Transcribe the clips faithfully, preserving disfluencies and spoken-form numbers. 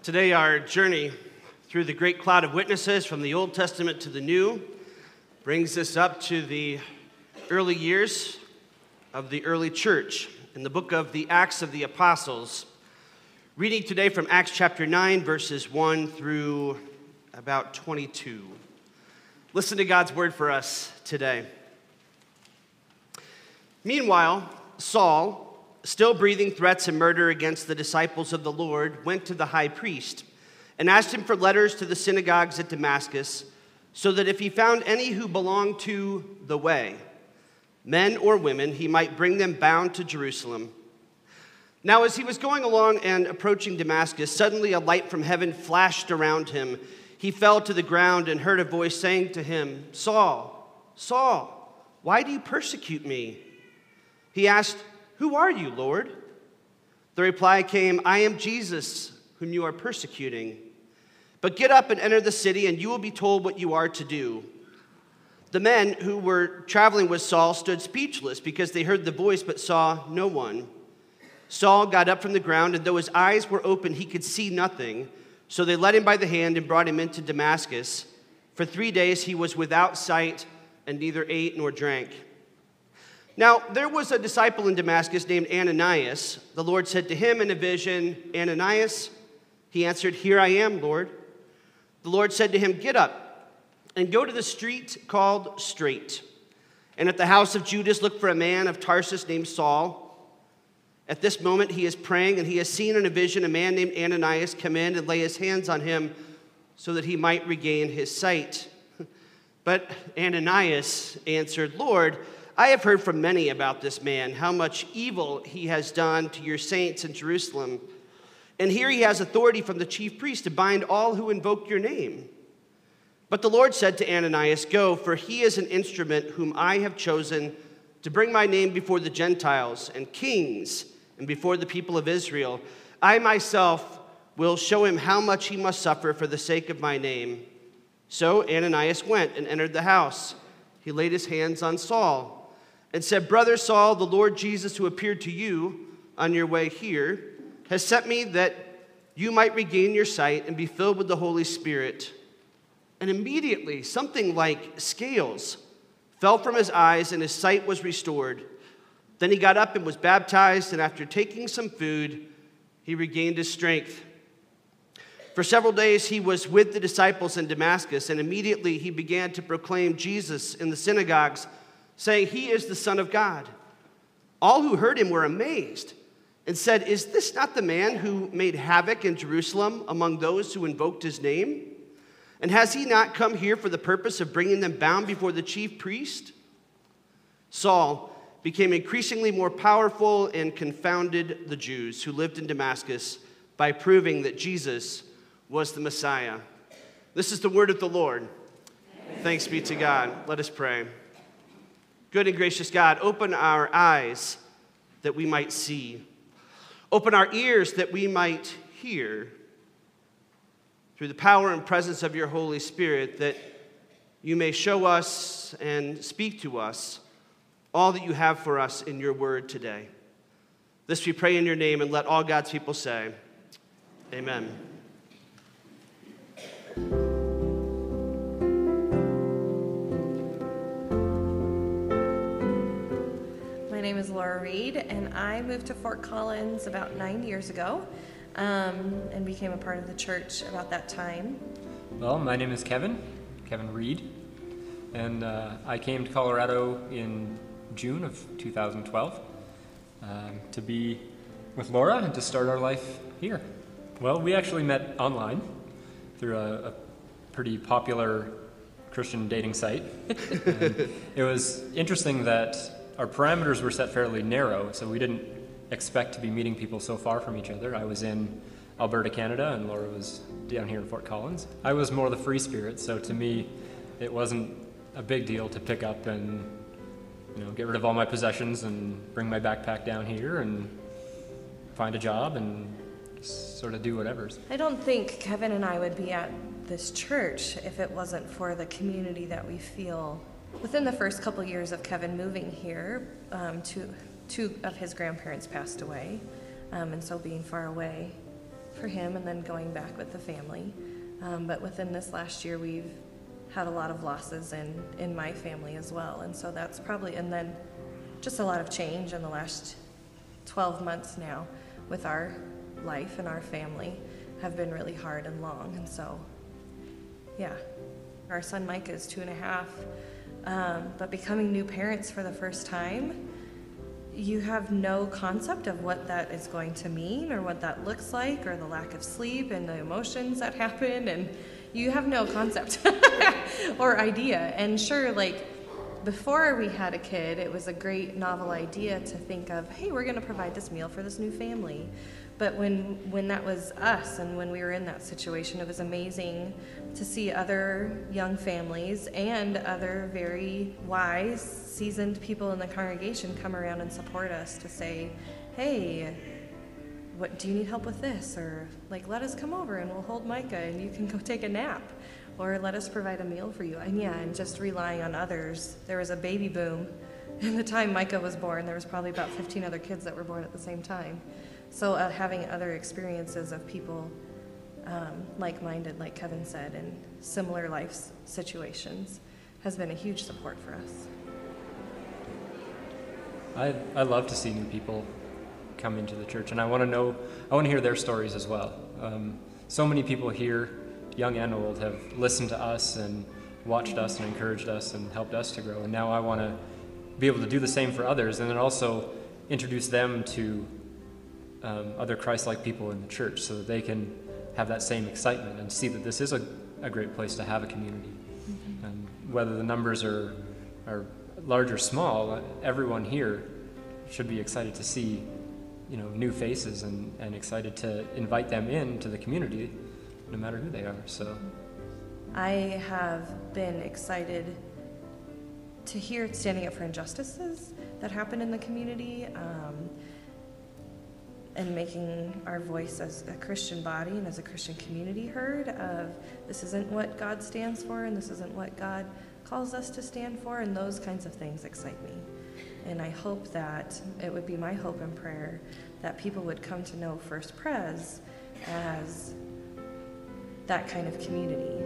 Today, our journey through the great cloud of witnesses from the Old Testament to the New brings us up to the early years of the early church in the book of the Acts of the Apostles. Reading today from Acts chapter nine, verses one through about twenty-two. Listen to God's word for us today. Meanwhile, Saul, still breathing threats and murder against the disciples of the Lord, went to the high priest and asked him for letters to the synagogues at Damascus, so that if he found any who belonged to the way, men or women, he might bring them bound to Jerusalem. Now, as he was going along and approaching Damascus, suddenly a light from heaven flashed around him. He fell to the ground and heard a voice saying to him, "Saul, Saul, why do you persecute me?" He asked, "Who are you, Lord?" The reply came, "I am Jesus, whom you are persecuting. But get up and enter the city, and you will be told what you are to do." The men who were traveling with Saul stood speechless because they heard the voice but saw no one. Saul got up from the ground, and though his eyes were open, he could see nothing. So they led him by the hand and brought him into Damascus. For three days he was without sight and neither ate nor drank. Now, there was a disciple in Damascus named Ananias. The Lord said to him in a vision, "Ananias?" He answered, "Here I am, Lord." The Lord said to him, "Get up and go to the street called Straight, and at the house of Judas look for a man of Tarsus named Saul. At this moment he is praying, and he has seen in a vision a man named Ananias come in and lay his hands on him so that he might regain his sight." But Ananias answered, "Lord, I have heard from many about this man, how much evil he has done to your saints in Jerusalem. And here he has authority from the chief priest to bind all who invoke your name." But the Lord said to Ananias, "Go, for he is an instrument whom I have chosen to bring my name before the Gentiles and kings and before the people of Israel. I myself will show him how much he must suffer for the sake of my name." So Ananias went and entered the house. He laid his hands on Saul and said, "Brother Saul, the Lord Jesus, who appeared to you on your way here, has sent me that you might regain your sight and be filled with the Holy Spirit." And immediately something like scales fell from his eyes, and his sight was restored. Then he got up and was baptized, and after taking some food, he regained his strength. For several days he was with the disciples in Damascus, and immediately he began to proclaim Jesus in the synagogues, saying, "He is the Son of God." All who heard him were amazed and said, "Is this not the man who made havoc in Jerusalem among those who invoked his name? And has he not come here for the purpose of bringing them bound before the chief priest?" Saul became increasingly more powerful and confounded the Jews who lived in Damascus by proving that Jesus was the Messiah. This is the word of the Lord. Amen. Thanks be to God. Let us pray. Good and gracious God, open our eyes that we might see. Open our ears that we might hear. Through the power and presence of your Holy Spirit, that you may show us and speak to us all that you have for us in your word today. This we pray in your name, and let all God's people say, Amen. My name is Laura Reed, and I moved to Fort Collins about nine years ago um, and became a part of the church about that time. Well, my name is Kevin, Kevin Reed, and uh, I came to Colorado in June of two thousand twelve um, to be with Laura and to start our life here. Well, we actually met online through a, a pretty popular Christian dating site. It was interesting that our parameters were set fairly narrow, so we didn't expect to be meeting people so far from each other. I was in Alberta, Canada, and Laura was down here in Fort Collins. I was more the free spirit, so to me, it wasn't a big deal to pick up and, you know, get rid of all my possessions and bring my backpack down here and find a job and sort of do whatever. I don't think Kevin and I would be at this church if it wasn't for the community that we feel. Within the first couple years of Kevin moving here, um, two, two of his grandparents passed away, um, and so being far away for him and then going back with the family. Um, but within this last year, we've had a lot of losses in, in my family as well. And so that's probably, and then just a lot of change in the last twelve months now with our life and our family have been really hard and long. And so, yeah, our son Micah is two and a half, um, but becoming new parents for the first time, you have no concept of what that is going to mean or what that looks like, or the lack of sleep and the emotions that happen, and you have no concept or idea. And sure, like before we had a kid, it was a great novel idea to think of, hey, we're going to provide this meal for this new family. But when when that was us and when we were in that situation, it was amazing to see other young families and other very wise, seasoned people in the congregation come around and support us to say, hey, what do you need help with this? Or like, let us come over and we'll hold Micah and you can go take a nap. Or let us provide a meal for you. And yeah, and just relying on others. There was a baby boom. In the time Micah was born, there was probably about fifteen other kids that were born at the same time. So uh, having other experiences of people um, like-minded, like Kevin said, in similar life situations has been a huge support for us. I, I love to see new people come into the church, and I want to know, I want to hear their stories as well. Um, so many people here, young and old, have listened to us and watched us and encouraged us and helped us to grow, and now I want to be able to do the same for others, and then also introduce them to um, other Christ-like people in the church so that they can have that same excitement and see that this is a, a great place to have a community. Mm-hmm. And whether the numbers are, are large or small, everyone here should be excited to see, you know, new faces and, and excited to invite them into the community, no matter who they are. So, I have been excited to hear standing up for injustices that happen in the community, um, and making our voice as a Christian body and as a Christian community heard of this isn't what God stands for and this isn't what God calls us to stand for, and those kinds of things excite me. And I hope that it would be my hope and prayer that people would come to know First Pres as that kind of community.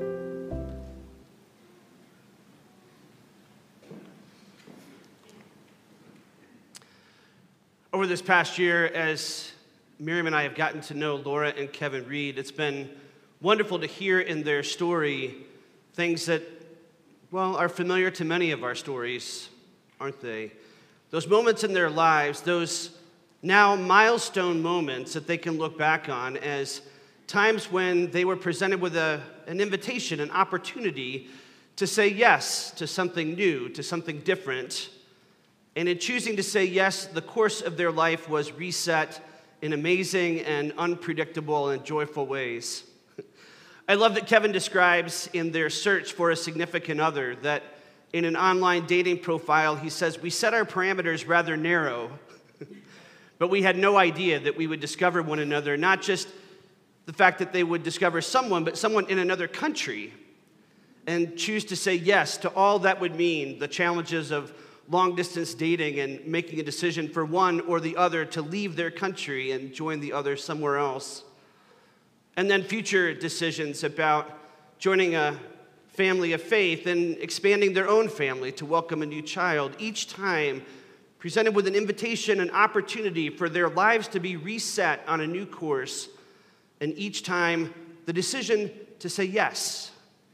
Over this past year, as Miriam and I have gotten to know Laura and Kevin Reed, it's been wonderful to hear in their story things that, well, are familiar to many of our stories, aren't they? Those moments in their lives, those now milestone moments that they can look back on as times when they were presented with a, an invitation, an opportunity to say yes to something new, to something different. And in choosing to say yes, the course of their life was reset in amazing and unpredictable and joyful ways. I love that Kevin describes in their search for a significant other that in an online dating profile, he says, we set our parameters rather narrow, but we had no idea that we would discover one another, not just the fact that they would discover someone, but someone in another country, and choose to say yes to all that would mean, the challenges of long-distance dating and making a decision for one or the other to leave their country and join the other somewhere else. And then future decisions about joining a family of faith and expanding their own family to welcome a new child, each time presented with an invitation, an opportunity for their lives to be reset on a new course, and each time the decision to say yes.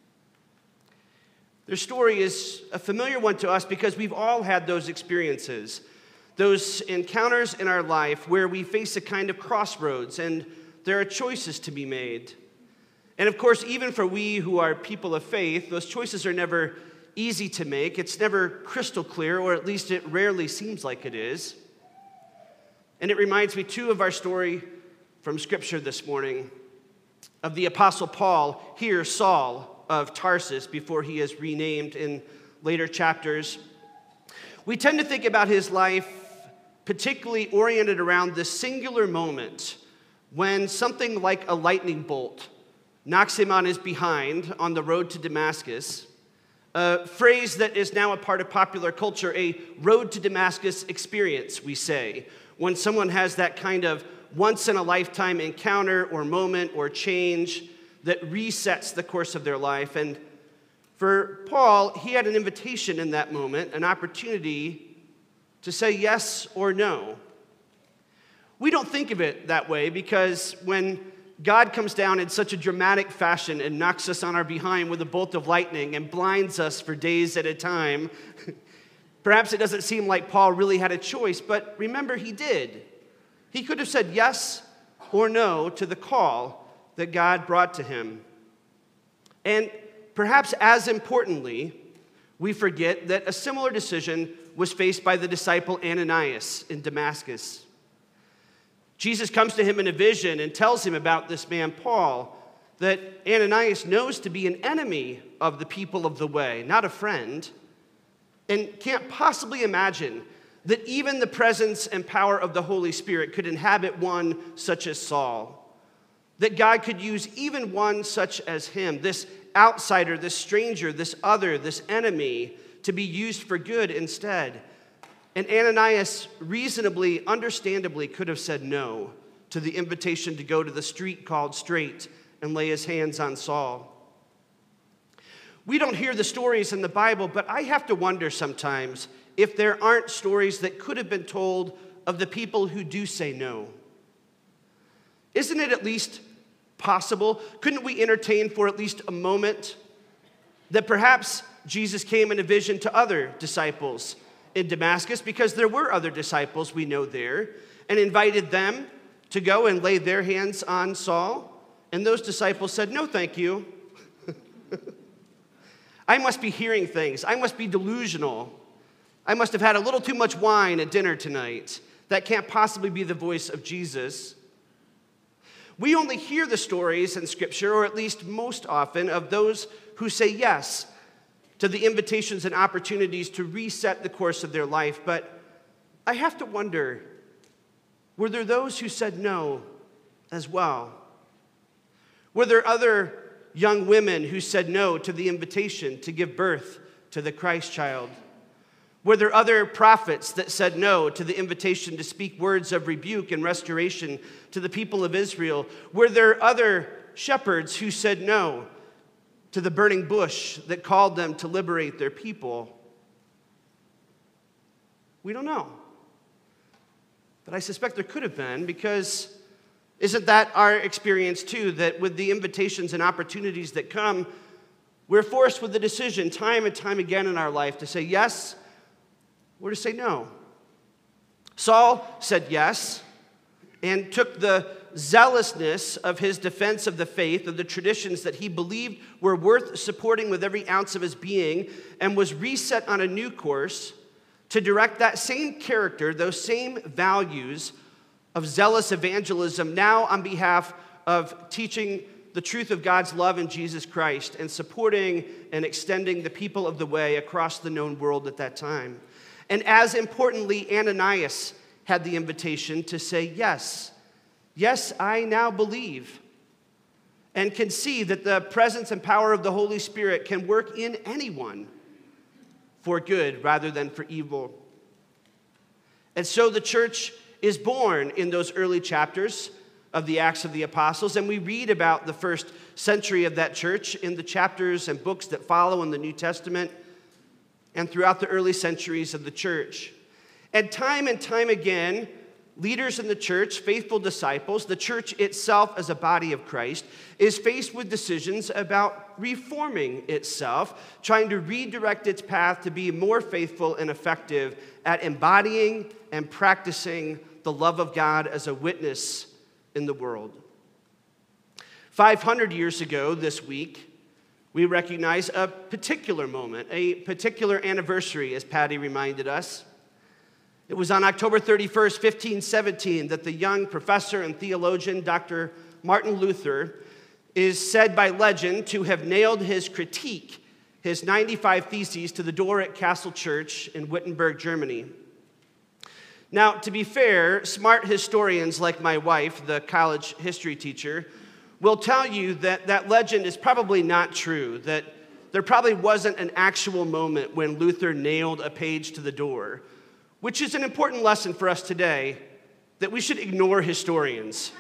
Their story is a familiar one to us because we've all had those experiences, those encounters in our life where we face a kind of crossroads and there are choices to be made. And of course, even for we who are people of faith, those choices are never easy to make. It's never crystal clear, or at least it rarely seems like it is. And it reminds me, too, of our story from Scripture this morning of the Apostle Paul, here Saul of Tarsus, before he is renamed in later chapters. We tend to think about his life particularly oriented around this singular moment when something like a lightning bolt knocks him on his behind on the road to Damascus, a phrase that is now a part of popular culture, a road to Damascus experience, we say, when someone has that kind of once-in-a-lifetime encounter or moment or change that resets the course of their life. And for Paul, he had an invitation in that moment, an opportunity to say yes or no. We don't think of it that way because when God comes down in such a dramatic fashion and knocks us on our behind with a bolt of lightning and blinds us for days at a time, perhaps it doesn't seem like Paul really had a choice, but remember, he did. He could have said yes or no to the call that God brought to him. And perhaps as importantly, we forget that a similar decision was faced by the disciple Ananias in Damascus. Jesus comes to him in a vision and tells him about this man, Paul, that Ananias knows to be an enemy of the people of the way, not a friend, and can't possibly imagine that even the presence and power of the Holy Spirit could inhabit one such as Saul, that God could use even one such as him, this outsider, this stranger, this other, this enemy, to be used for good instead. And Ananias reasonably, understandably could have said no to the invitation to go to the street called Straight and lay his hands on Saul. We don't hear the stories in the Bible, but I have to wonder sometimes if there aren't stories that could have been told of the people who do say no. Isn't it at least possible? Couldn't we entertain for at least a moment that perhaps Jesus came in a vision to other disciples in Damascus, because there were other disciples we know there, and invited them to go and lay their hands on Saul? And those disciples said, no, thank you. I must be hearing things. I must be delusional. I must have had a little too much wine at dinner tonight. That can't possibly be the voice of Jesus. We only hear the stories in Scripture, or at least most often, of those who say yes to the invitations and opportunities to reset the course of their life. But I have to wonder, were there those who said no as well? Were there other young women who said no to the invitation to give birth to the Christ child? Were there other prophets that said no to the invitation to speak words of rebuke and restoration to the people of Israel? Were there other shepherds who said no to the burning bush that called them to liberate their people? We don't know. But I suspect there could have been, because isn't that our experience too, that with the invitations and opportunities that come, we're forced with the decision time and time again in our life to say yes or to say no. Saul said yes and took the zealousness of his defense of the faith, of the traditions that he believed were worth supporting with every ounce of his being, and was reset on a new course to direct that same character, those same values of zealous evangelism, now on behalf of teaching the truth of God's love in Jesus Christ and supporting and extending the people of the way across the known world at that time. And as importantly, Ananias had the invitation to say yes. Yes, I now believe and can see that the presence and power of the Holy Spirit can work in anyone for good rather than for evil. And so the church is born in those early chapters of the Acts of the Apostles, and we read about the first century of that church in the chapters and books that follow in the New Testament and throughout the early centuries of the church. And time and time again, leaders in the church, faithful disciples, the church itself as a body of Christ, is faced with decisions about reforming itself, trying to redirect its path to be more faithful and effective at embodying and practicing the love of God as a witness in the world. five hundred years ago this week, we recognize a particular moment, a particular anniversary, as Patty reminded us. It was on October thirty-first, fifteen seventeen, that the young professor and theologian, Doctor Martin Luther, is said by legend to have nailed his critique, his ninety-five Theses, to the door at Castle Church in Wittenberg, Germany. Now, to be fair, smart historians like my wife, the college history teacher, will tell you that that legend is probably not true, that there probably wasn't an actual moment when Luther nailed a page to the door, which is an important lesson for us today that we should ignore historians.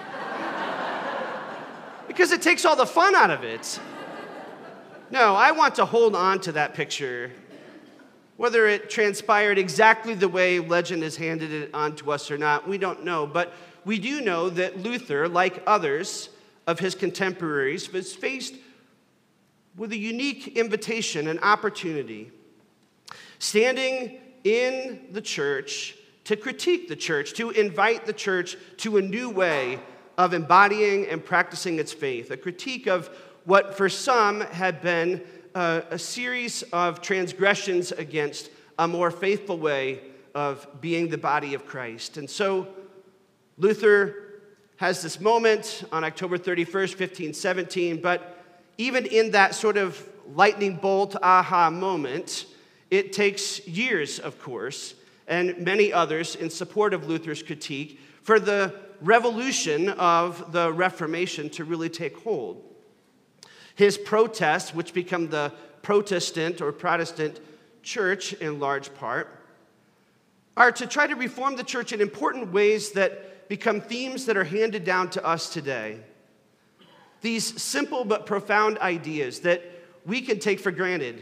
Because it takes all the fun out of it. No, I want to hold on to that picture. Whether it transpired exactly the way legend has handed it on to us or not, we don't know. But we do know that Luther, like others of his contemporaries, was faced with a unique invitation, an opportunity, standing in the church to critique the church, to invite the church to a new way of embodying and practicing its faith, a critique of what for some had been a, a series of transgressions against a more faithful way of being the body of Christ. And so Luther has this moment on October thirty-first, fifteen seventeen, but even in that sort of lightning bolt aha moment, it takes years, of course, and many others in support of Luther's critique for the revolution of the Reformation to really take hold. His protests, which become the Protestant or Protestant church in large part, are to try to reform the church in important ways that become themes that are handed down to us today. These simple but profound ideas that we can take for granted,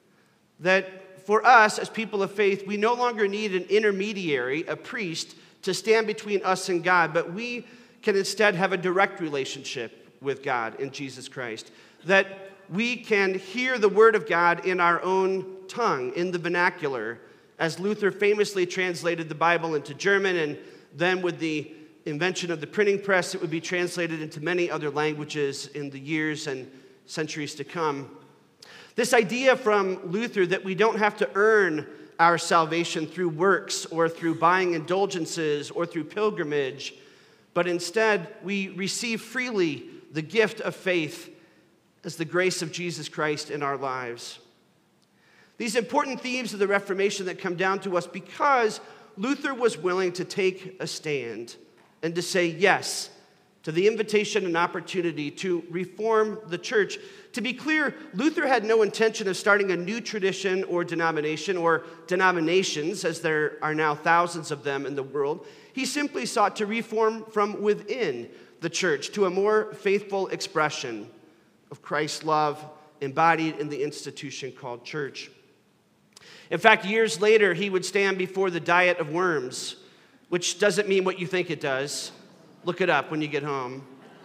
that for us as people of faith, we no longer need an intermediary, a priest, to stand between us and God, but we can instead have a direct relationship with God in Jesus Christ, that we can hear the word of God in our own tongue, in the vernacular, as Luther famously translated the Bible into German, and then with the invention of the printing press, it would be translated into many other languages in the years and centuries to come. This idea from Luther that we don't have to earn our salvation through works or through buying indulgences or through pilgrimage, but instead we receive freely the gift of faith as the grace of Jesus Christ in our lives. These important themes of the Reformation that come down to us because Luther was willing to take a stand and to say yes to the invitation and opportunity to reform the church. To be clear, Luther had no intention of starting a new tradition or denomination or denominations, as there are now thousands of them in the world. He simply sought to reform from within the church to a more faithful expression of Christ's love embodied in the institution called church. In fact, years later, he would stand before the Diet of Worms, which doesn't mean what you think it does. Look it up when you get home.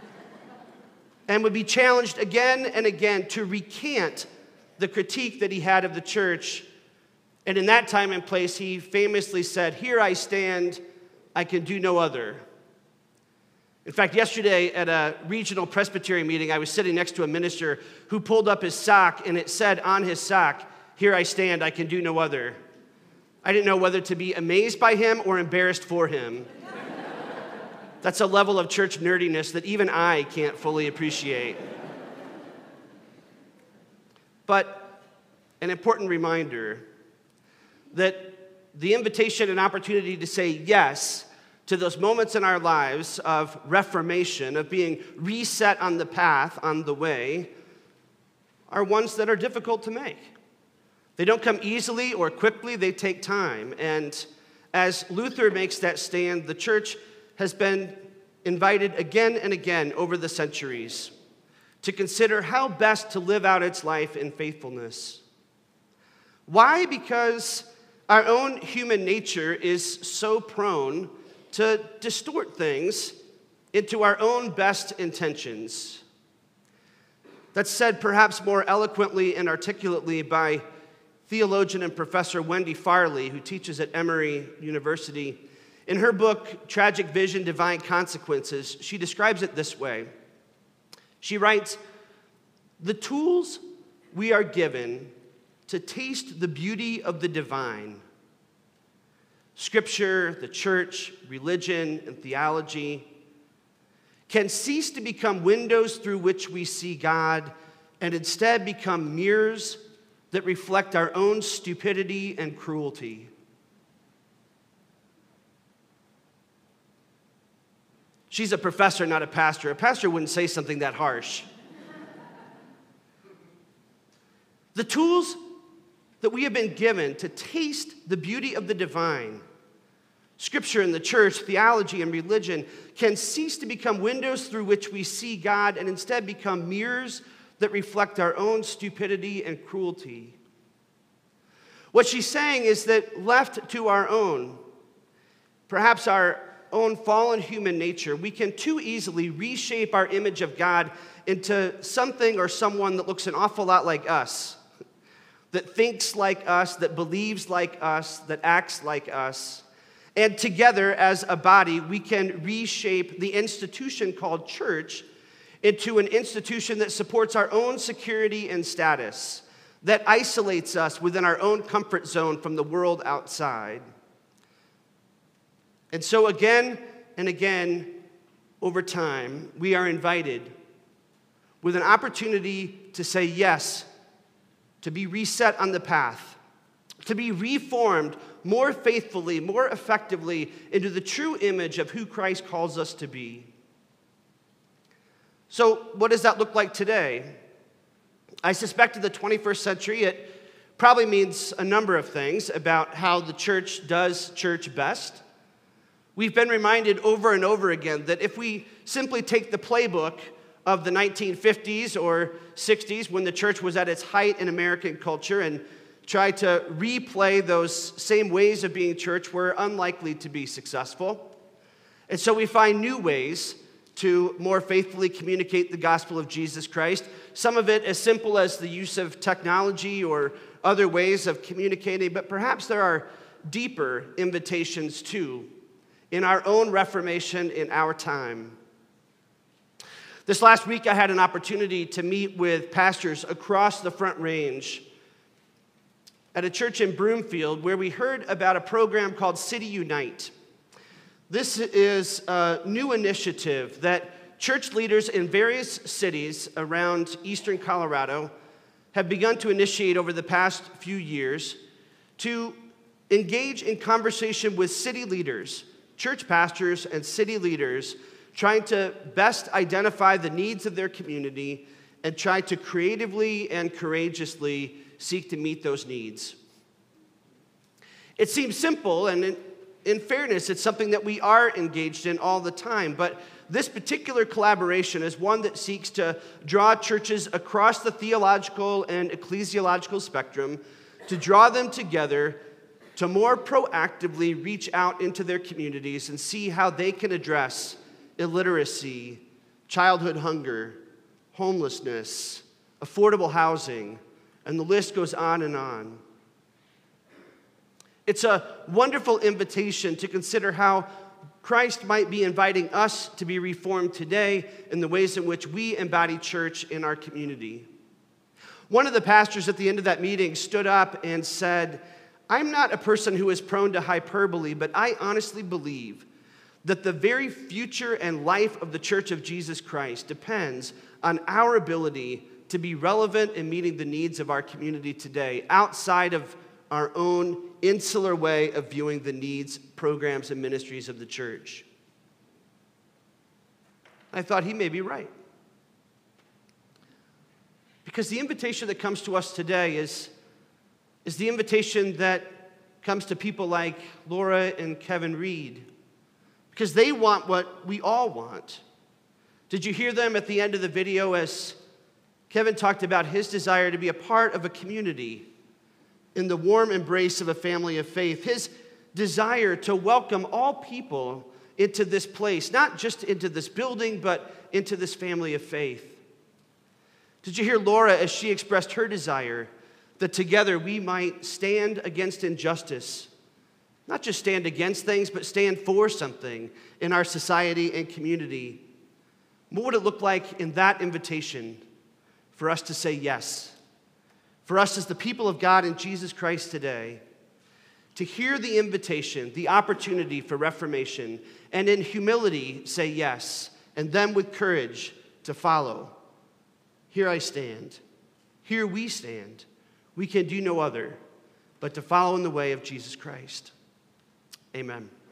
And would be challenged again and again to recant the critique that he had of the church. And in that time and place, he famously said, "Here I stand, I can do no other." In fact, yesterday at a regional Presbyterian meeting, I was sitting next to a minister who pulled up his sock, and it said on his sock, "Here I stand, I can do no other." I didn't know whether to be amazed by him or embarrassed for him. That's a level of church nerdiness that even I can't fully appreciate. But an important reminder that the invitation and opportunity to say yes to those moments in our lives of reformation, of being reset on the path, on the way, are ones that are difficult to make. They don't come easily or quickly, they take time. And as Luther makes that stand, the church has been invited again and again over the centuries to consider how best to live out its life in faithfulness. Why? Because our own human nature is so prone to distort things into our own best intentions. That's said perhaps more eloquently and articulately by theologian and professor Wendy Farley, who teaches at Emory University. In her book, Tragic Vision, Divine Consequences, she describes it this way. She writes, "The tools we are given to taste the beauty of the divine, Scripture, the church, religion, and theology, can cease to become windows through which we see God and instead become mirrors that reflect our own stupidity and cruelty." She's a professor, not a pastor. A pastor wouldn't say something that harsh. The tools that we have been given to taste the beauty of the divine, Scripture and the church, theology and religion can cease to become windows through which we see God and instead become mirrors that reflect our own stupidity and cruelty. What she's saying is that left to our own, perhaps our own fallen human nature, we can too easily reshape our image of God into something or someone that looks an awful lot like us, that thinks like us, that believes like us, that acts like us. And together as a body, we can reshape the institution called church into an institution that supports our own security and status, that isolates us within our own comfort zone from the world outside. And so again and again, over time, we are invited with an opportunity to say yes, to be reset on the path, to be reformed more faithfully, more effectively into the true image of who Christ calls us to be. So what does that look like today? I suspect in the twenty-first century it probably means a number of things about how the church does church best. We've been reminded over and over again that if we simply take the playbook of the nineteen fifties or sixties, when the church was at its height in American culture, and try to replay those same ways of being church, we're unlikely to be successful. And so we find new ways to more faithfully communicate the gospel of Jesus Christ. Some of it as simple as the use of technology or other ways of communicating, but perhaps there are deeper invitations too in our own reformation in our time. This last week I had an opportunity to meet with pastors across the Front Range at a church in Broomfield where we heard about a program called City Unite. This is a new initiative that church leaders in various cities around eastern Colorado have begun to initiate over the past few years to engage in conversation with city leaders, church pastors and city leaders, trying to best identify the needs of their community and try to creatively and courageously seek to meet those needs. It seems simple, and in, in fairness, it's something that we are engaged in all the time, but this particular collaboration is one that seeks to draw churches across the theological and ecclesiological spectrum, to draw them together to more proactively reach out into their communities and see how they can address illiteracy, childhood hunger, homelessness, affordable housing, and the list goes on and on. It's a wonderful invitation to consider how Christ might be inviting us to be reformed today in the ways in which we embody church in our community. One of the pastors at the end of that meeting stood up and said, "I'm not a person who is prone to hyperbole, but I honestly believe that the very future and life of the Church of Jesus Christ depends on our ability to be relevant in meeting the needs of our community today, outside of our own insular way of viewing the needs, programs, and ministries of the church." I thought he may be right. Because the invitation that comes to us today is, is the invitation that comes to people like Laura and Kevin Reed, because they want what we all want. Did you hear them at the end of the video as Kevin talked about his desire to be a part of a community in the warm embrace of a family of faith, his desire to welcome all people into this place, not just into this building, but into this family of faith? Did you hear Laura as she expressed her desire that together we might stand against injustice, not just stand against things, but stand for something in our society and community? What would it look like in that invitation for us to say yes? For us as the people of God in Jesus Christ today, to hear the invitation, the opportunity for reformation, and in humility say yes, and then with courage to follow. Here I stand. Here we stand. We can do no other but to follow in the way of Jesus Christ. Amen.